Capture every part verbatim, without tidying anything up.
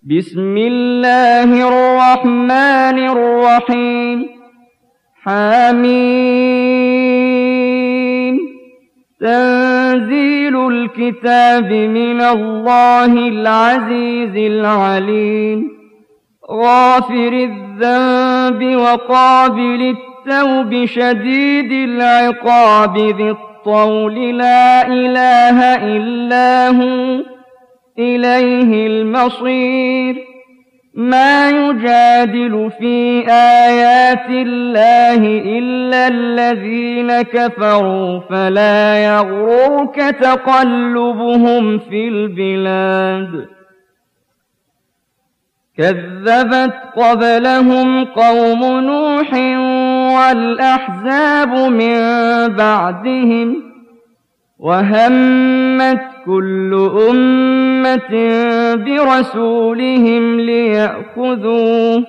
بسم الله الرحمن الرحيم حميم تنزيل الكتاب من الله العزيز العليم غافر الذنب وقابل التوب شديد العقاب ذي الطول لا إله إلا هو إليه المصير ما يجادل في آيات الله إلا الذين كفروا فلا يغررك تقلبهم في البلاد كذبت قبلهم قوم نوح والأحزاب من بعدهم وهمت كل أمة برسولهم ليأخذوه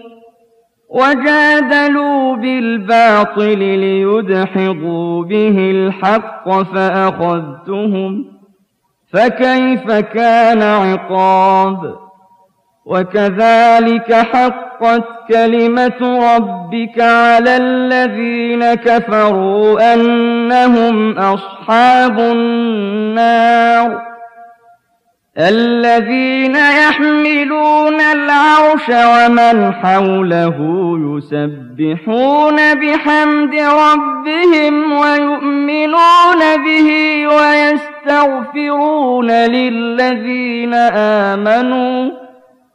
وجادلوا بالباطل ليدحضوا به الحق فأخذتهم فكيف كان عقاب وكذلك حقت كلمة ربك على الذين كفروا أنهم أصحاب النار الذين يحملون العرش ومن حوله يسبحون بحمد ربهم ويؤمنون به ويستغفرون للذين آمنوا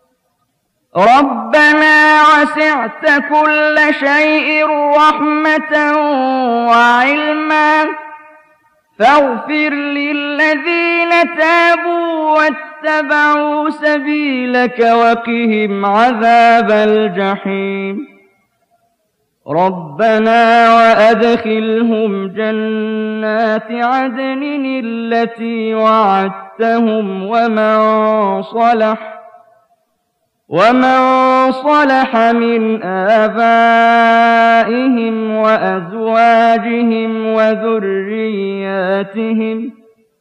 ربنا وسعت كل شيء رحمة وعلما فاغفر للذين تابوا واتبعوا سبيلك وقهم عذاب الجحيم ربنا وأدخلهم جنات عدن التي وعدتهم ومن صلح ومن صلح من آبائهم وأزواجهم وذرياتهم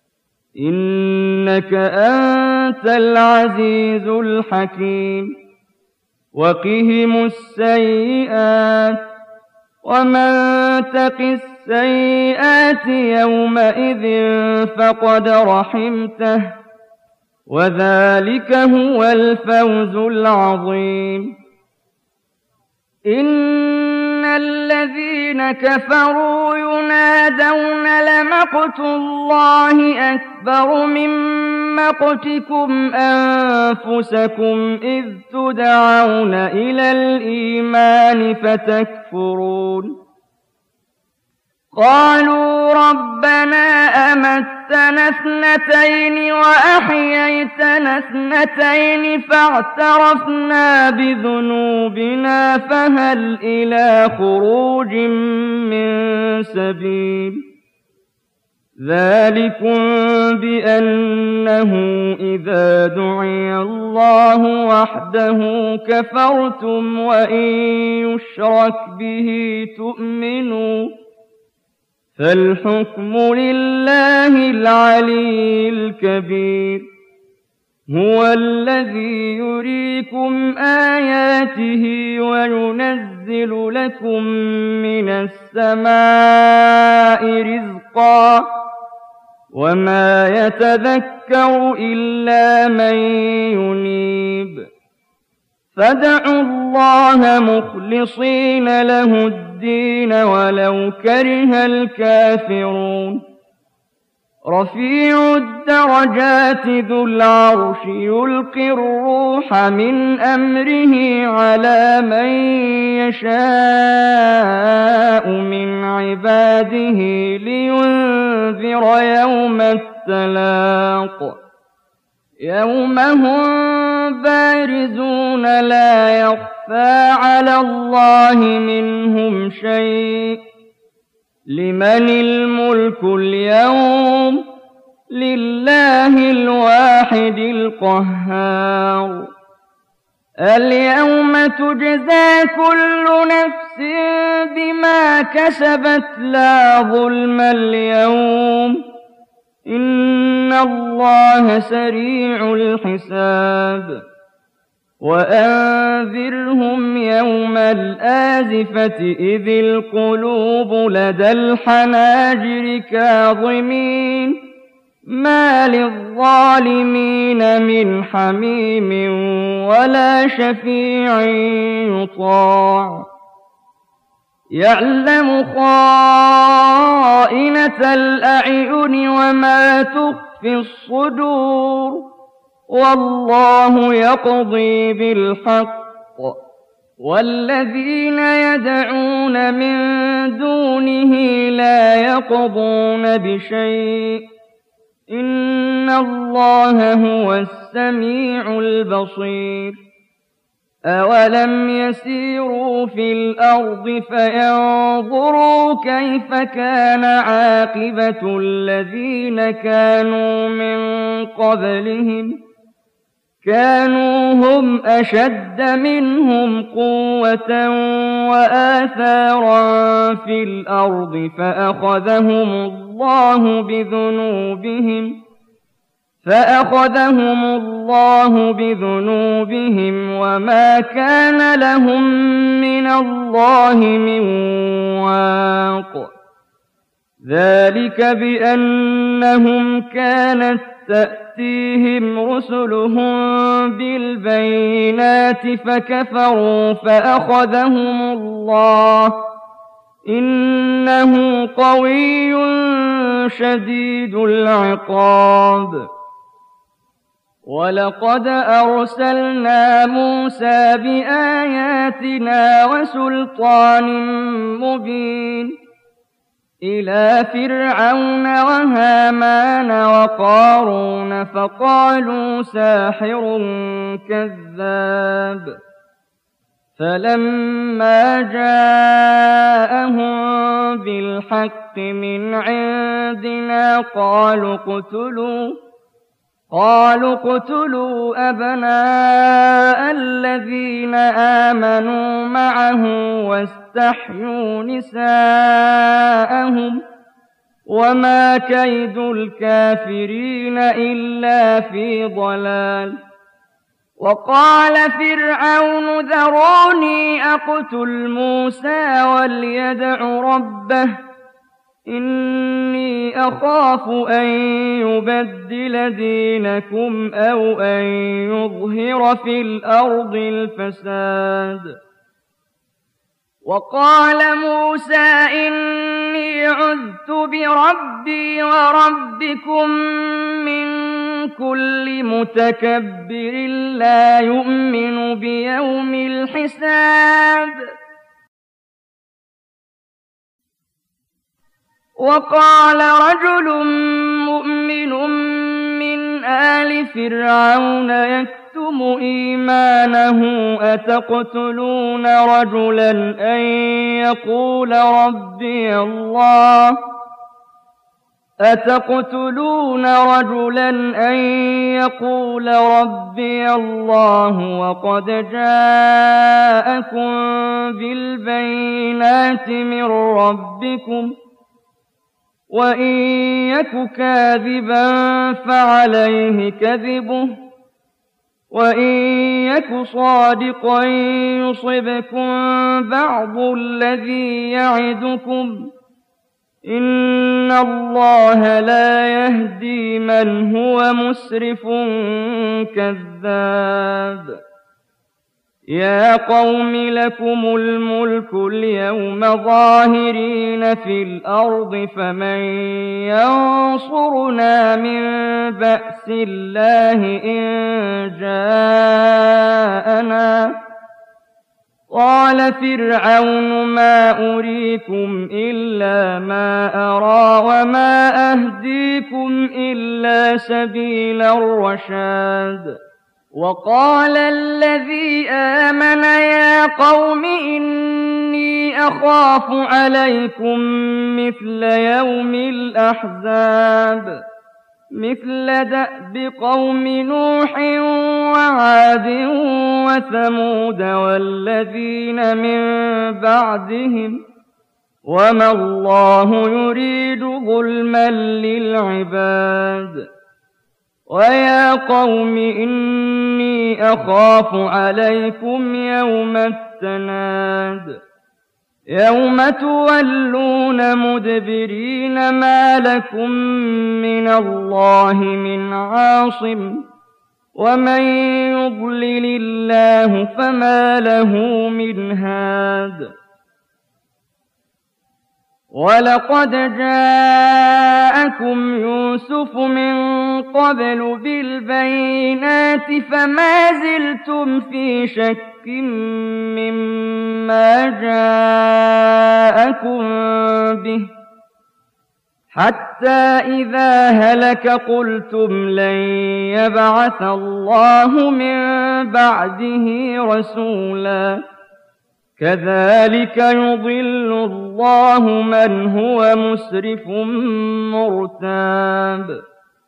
إنك أنت العزيز الحكيم وقهم السيئات ومن تق السيئات يومئذ فقد رحمته وذلك هو الفوز العظيم إن الذين كفروا ينادون لمقت الله أكبر من مقتكم أنفسكم إذ تدعون إلى الإيمان فتكفرون قالوا ربنا أمتنا اثنتين وأحييتنا اثنتين فاعترفنا بذنوبنا فهل إلى خروج من سبيل ذلكم بأنه إذا دعي الله وحده كفرتم وإن يشرك به تؤمنوا فالحكم لله العلي الكبير هو الذي يريكم آياته وينزل لكم من السماء رزقا وما يتذكر إلا من ينيب فادعوا الله مخلصين له الدين ولو كره الكافرون رفيع الدرجات ذو العرش يلقي الروح من أمره على من يشاء من عباده لينذر يوم التلاق يوم هم بارزون لا يخفى على الله منهم شيء لمن الملك اليوم لله الواحد القهار اليوم تجزى كل نفس بما كسبت لا ظلم اليوم إن الله سريع الحساب وأنذرهم يوم الآزفة إذ القلوب لدى الحناجر كاظمين ما للظالمين من حميم ولا شفيع يطاع يعلم خائنة الأعين وما تخفي الصدور والله يقضي بالحق والذين يدعون من دونه لا يقضون بشيء إن الله هو السميع البصير أولم يسيروا في الأرض فينظروا كيف كان عاقبة الذين كانوا من قبلهم كانوا هم أشد منهم قوة وآثارا في الأرض فأخذهم الله بذنوبهم فأخذهم الله بذنوبهم وما كان لهم من الله من واق ذلك بأنهم كانت تأتيهم رسلهم بالبينات فكفروا فأخذهم الله إنه قوي شديد العقاب ولقد أرسلنا موسى بآياتنا وسلطان مبين إلى فرعون وهامان وقارون فقالوا ساحر كذاب فلما جاءهم بالحق من عندنا قالوا اقتلوا قالوا اقتلوا أبناء الذين آمنوا معه واستحيوا نساءهم وما كيد الكافرين إلا في ضلال وقال فرعون ذروني أقتل موسى وليدع ربه إني أخاف أن يبدل دينكم أو أن يظهر في الأرض الفساد وقال موسى إني عذت بربي وربكم من كل متكبر لا يؤمن بيوم الحساب وقال رجل مؤمن من آل فرعون يكتم إيمانه أتقتلون رجلا أن يقول ربي الله أتقتلون رجلا أن يقول ربي الله وقد جاءكم بالبينات من ربكم وإن يك كاذبا فعليه كذبه وإن يك صادقا يصبكم بعض الذي يعدكم إن الله لا يهدي من هو مسرف كذاب يا قوم لكم الملك اليوم ظاهرين في الأرض فمن ينصرنا من بأس الله إن جاءنا قال فرعون ما أريكم إلا ما أرى وما أهديكم إلا سبيل الرشاد وقال الذي آمن يا قوم إني أخاف عليكم مثل يوم الأحزاب مثل دأب قوم نوح وعاد وثمود والذين من بعدهم وما الله يريد ظلما للعباد ويا قوم إني أخاف عليكم يوم التناد يوم تولون مدبرين ما لكم من الله من عاصم ومن يضلل الله فما له من هاد ولقد جاءكم يوسف من قبل بالبينات فما زلتم في شك مما جاءكم به حتى إذا هلك قلتم لن يبعث الله من بعده رسولا كذلك يضل الله من هو مسرف مرتاب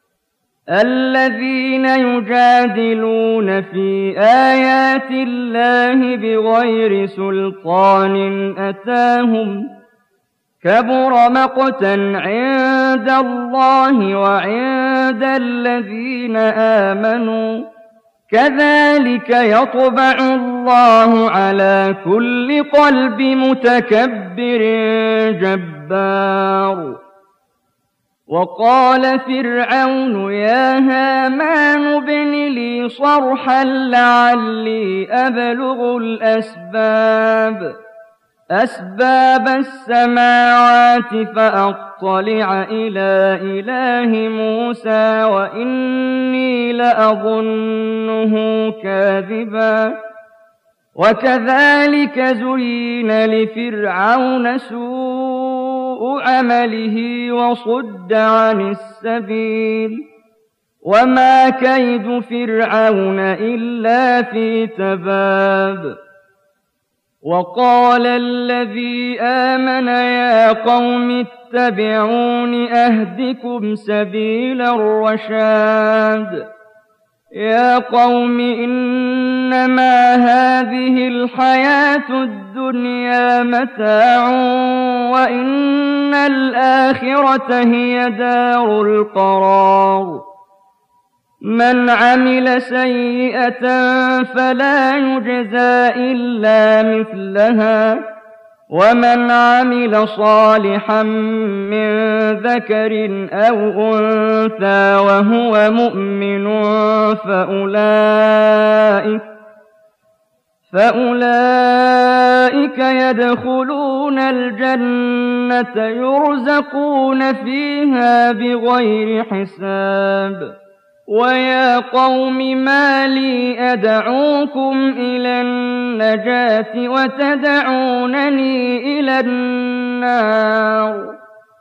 الذين يجادلون في آيات الله بغير سلطان أتاهم كبر مقتا عند الله وعند الذين آمنوا كذلك يطبع الله على كل قلب متكبر جبار وقال فرعون يا هامان ابن لي صرحا لعلي أبلغ الأسباب أسباب السماوات فأطلع إلى إله موسى وإني لأظنه كاذبا وكذلك زين لفرعون سوء عمله وصد عن السبيل وما كيد فرعون إلا في تباب وقال الذي آمن يا قوم اتبعون أهدكم سبيل الرشاد يا قوم إنما هذه الحياة الدنيا متاع وإن الآخرة هي دار القرار من عمل سيئة فلا يجزى إلا مثلها ومن عمل صالحا من ذكر أو أنثى وهو مؤمن فأولئك فأولئك يدخلون الجنة يرزقون فيها بغير حساب ويا قوم ما لي أدعوكم إلى النجاة وتدعونني إلى النار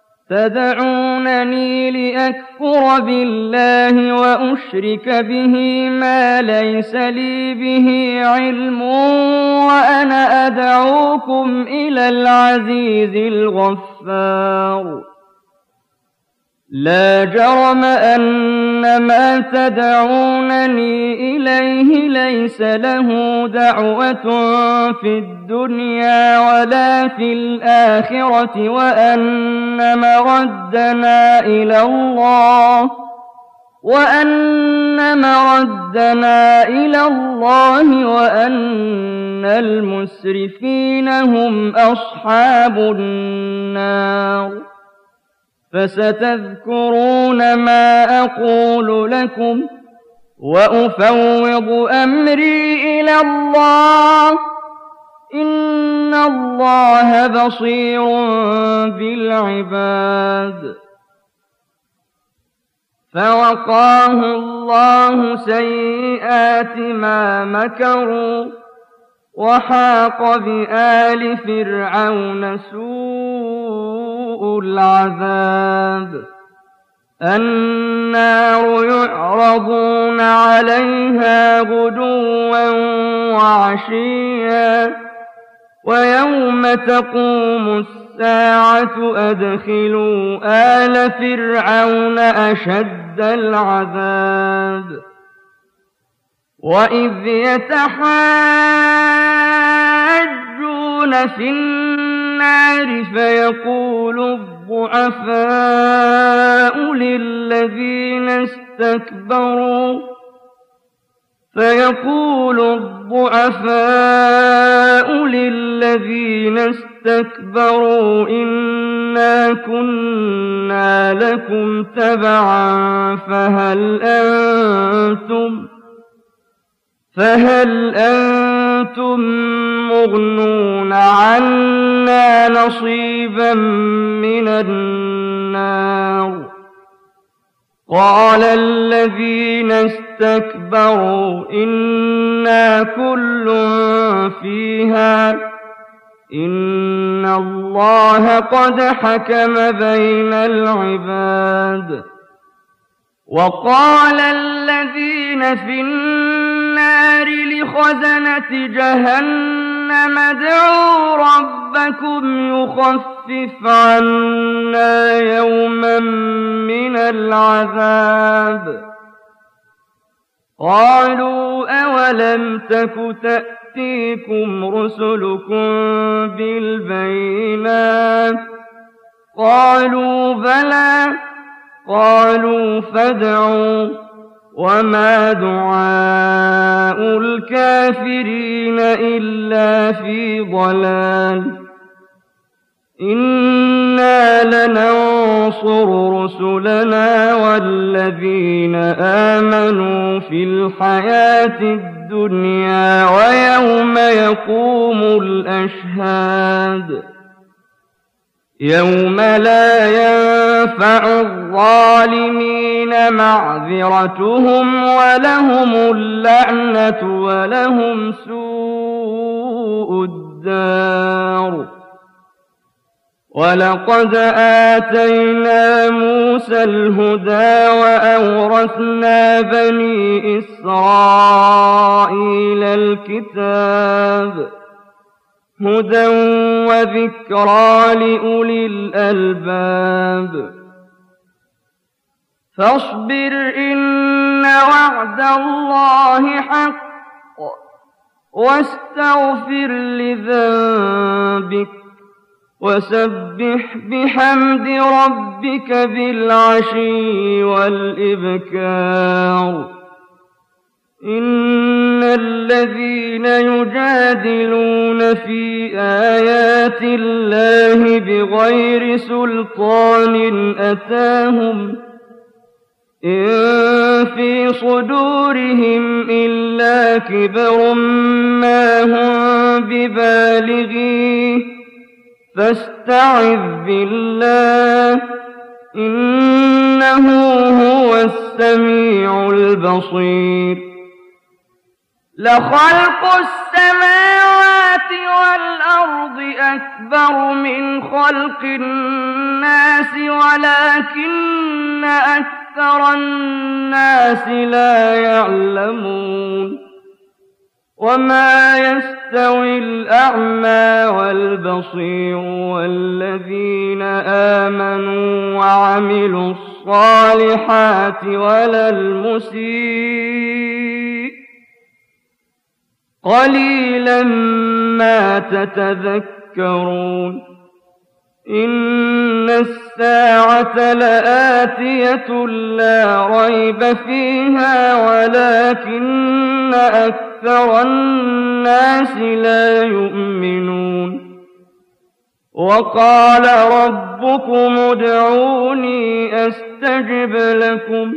تدعونني لأكفر بالله وأشرك به ما ليس لي به علم وأنا أدعوكم إلى العزيز الغفار لا جرم أن ما تدعونني إليه ليس له دعوة في الدنيا ولا في الآخرة وأن مردنا إلى الله وأن مردنا إلى الله وأن المسرفين هم أصحاب النار فستذكرون ما أقول لكم وأفوض أمري إلى الله إن الله بصير بالعباد فوقاه الله سيئات ما مكروا وحاق بآل فرعون سوء العذاب النار يعرضون عليها غدوا وعشيا ويوم تقوم الساعة أدخلوا آل فرعون أشد العذاب وإذ يتحاجون في النار النار فيقول الضعفاء للذين استكبروا فيقول الضعفاء للذين استكبروا إنا كنا لكم تبعا فهل أنتم فهل أنتم مغنون عنا نصيبا من النار قال الذين استكبروا إنا كل فيها إن الله قد حكم بين العباد وقال الذين في النار لخزنة جهنم ادعوا ربكم يخفف عنا يوما من العذاب قالوا أولم تك تأتيكم رسلكم بالبينات قالوا بلى قالوا فادعوا وما دعاء الكافرين إلا في ضلال إنا لننصر رسلنا والذين آمنوا في الحياة الدنيا ويوم يقوم الأشهاد يوم لا ينفع الظالمين معذرتهم ولهم اللعنة ولهم سوء الدار ولقد آتينا موسى الهدى وأورثنا بني إسرائيل الكتاب هدى وذكرى لأولي الألباب فاصبر إن وعد الله حق واستغفر لذنبك وسبح بحمد ربك بالعشي والإبكار إن الذين يجادلون في آيات الله بغير سلطان أتاهم إن في صدورهم إلا كبر ما هم ببالغيه فاستعذ بالله إنه هو السميع البصير لخلق السماوات والأرض أكبر من خلق الناس ولكن أكثر الناس لا يعلمون وما يستوي الأعمى والبصير والذين آمنوا وعملوا الصالحات ولا المسيء قليلا ما تتذكرون إن الساعة لآتية لا ريب فيها ولكن أكثر الناس لا يؤمنون وقال ربكم ادعوني أستجب لكم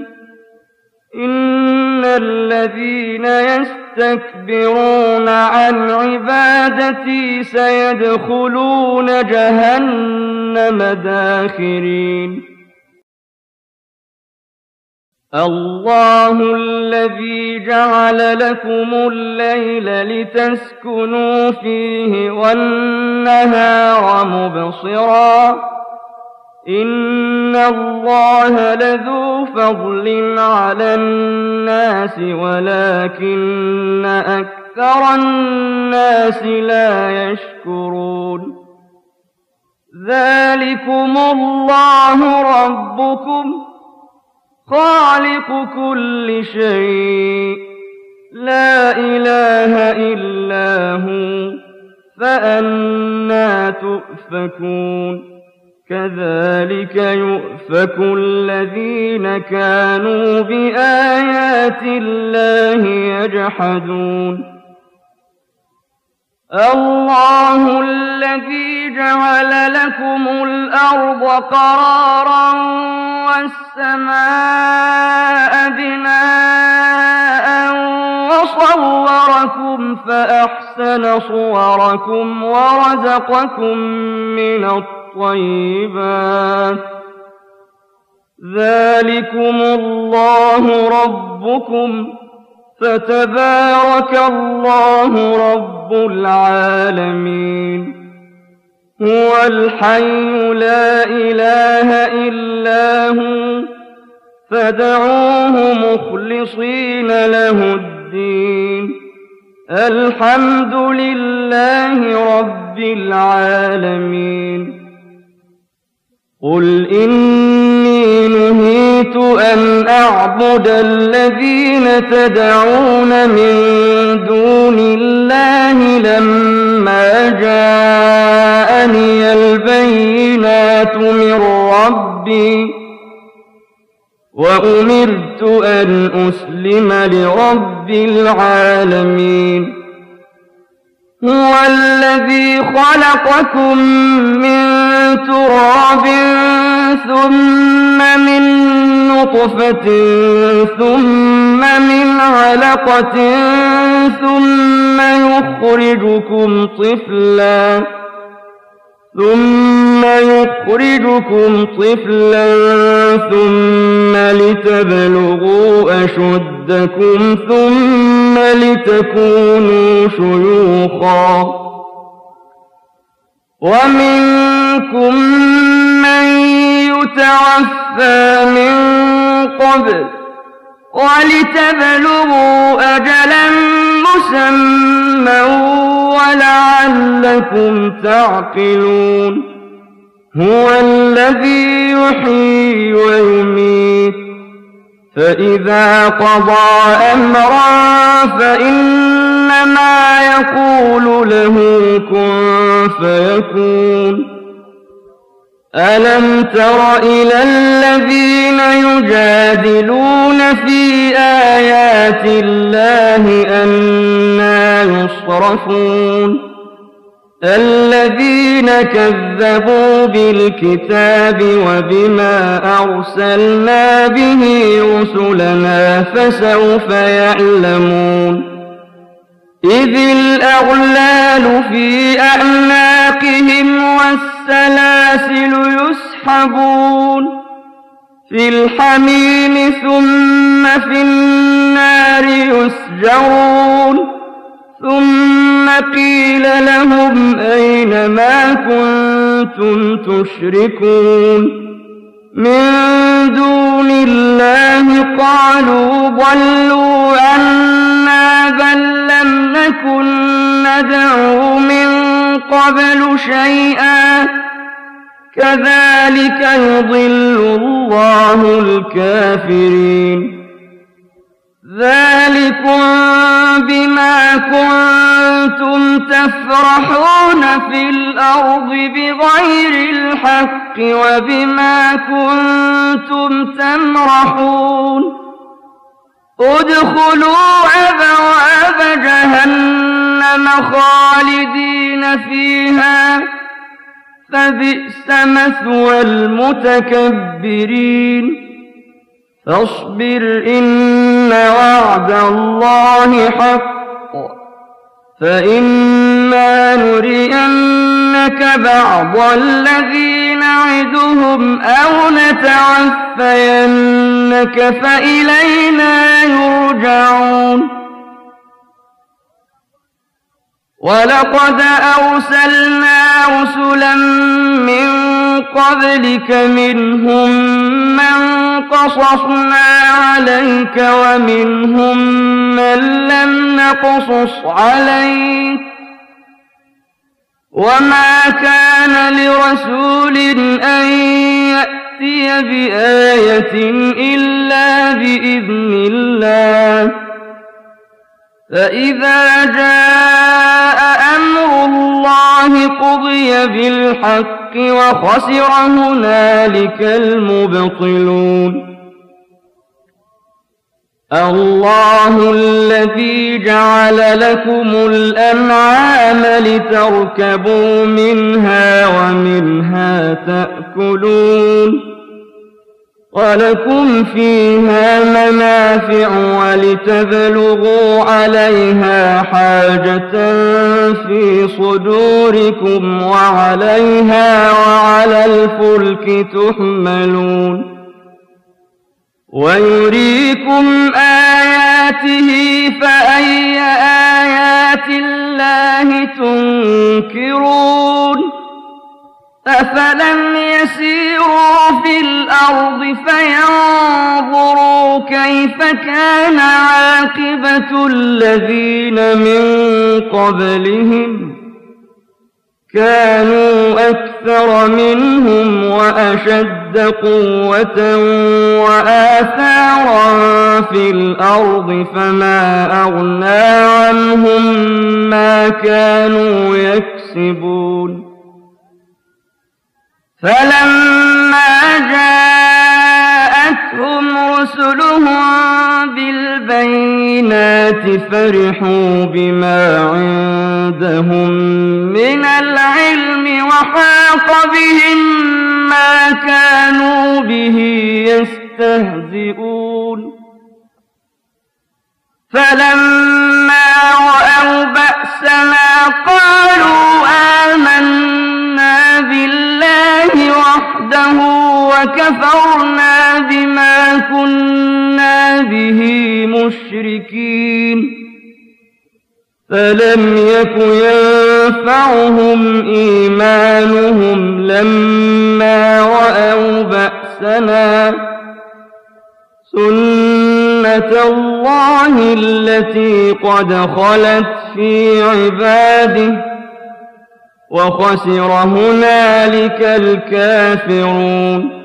إن الذين يستكبرون عن عبادتي سيدخلون جهنم داخرين الله الذي جعل لكم الليل لتسكنوا فيه والنهار مبصرا إن الله لذو فضل على الناس ولكن أكثر الناس لا يشكرون ذلكم الله ربكم خالق كل شيء لا إله إلا هو فأنى تؤفكون كذلك يؤفك الذين كانوا بآيات الله يجحدون الله الذي جعل لكم الأرض قرارا والسماء بناء وصوركم فأحسن صوركم ورزقكم من الطيبات ذلكم الله ربكم فتبارك الله رب العالمين هو الحي لا إله إلا هو فادعوه مخلصين له الدين الحمد لله رب العالمين قل إني نهيت أن أعبد الذين تدعون من دون الله لما جاءني البينات من ربي وأمرت أن أسلم لرب العالمين هو الذي خلقكم من تراب ثم من نطفة ثم من علقة ثم يخرجكم طفلا ثم يخرجكم طفلا ثم لتبلغوا أشدكم ثم لتكونوا شيوخا ومنكم من يتوفى من قبل ولتبلغوا أجلا مسمى ولعلكم تعقلون هو الذي يحيي ويميت فإذا قضى أمرا فإنما يقول له كن فيكون ألم تر إلى الذين يجادلون في آيات الله أنى يصرفون الذين كذبوا بالكتاب وبما أرسلنا به رسلنا فسوف يعلمون إذ الأغلال في أعناقهم والسلاسل يسحبون في الحميم ثم في النار يسجرون ثم قيل لهم أين ما كنتم تشركون من دون الله قالوا ضلوا عنا بل لم نكن ندعو من قبل شيئا كذلك يضل الله الكافرين ذلكم بما كنتم تفرحون في الأرض بغير الحق وبما كنتم تمرحون ادخلوا أبواب جهنم خالدين فيها فبئس مثوى المتكبرين فاصبر إن وعد الله حق فإما نرينك بعض الذي نعدهم أو نتعفينك فإلينا يرجعون ولقد أرسلنا رسلا من قبلك منهم من قصصنا عليك ومنهم من لم نقصص عليك وما كان لرسول أن يأتي بآية إلا بإذن الله فإذا جاء أمر الله قضي بالحق وخسر هنالك المبطلون. الله الذي جعل لكم الأنعام لتركبوا منها ومنها تأكلون ولكم فيها منافع ولتبلغوا عليها حاجة في صدوركم وعليها وعلى الفلك تحملون ويريكم آياته فأي آيات الله تنكرون أفلم يسيروا في الأرض فينظروا كيف كان عاقبة الذين من قبلهم كانوا أكثر منهم وأشد قوة وآثارا في الأرض فما أغنى عنهم ما كانوا يكسبون فلما جاءتهم رسلهم بالبينات فرحوا بما عندهم من العلم وحاق بهم ما كانوا به يستهزئون فلما رأوا بأسنا قالوا آمنا بالله وحده وكفرنا بما كنا به مشركين فلم يك ينفعهم إيمانهم لما رأوا بأسنا سنة الله التي قد خلت في عباده وخسر هنالك الكافرون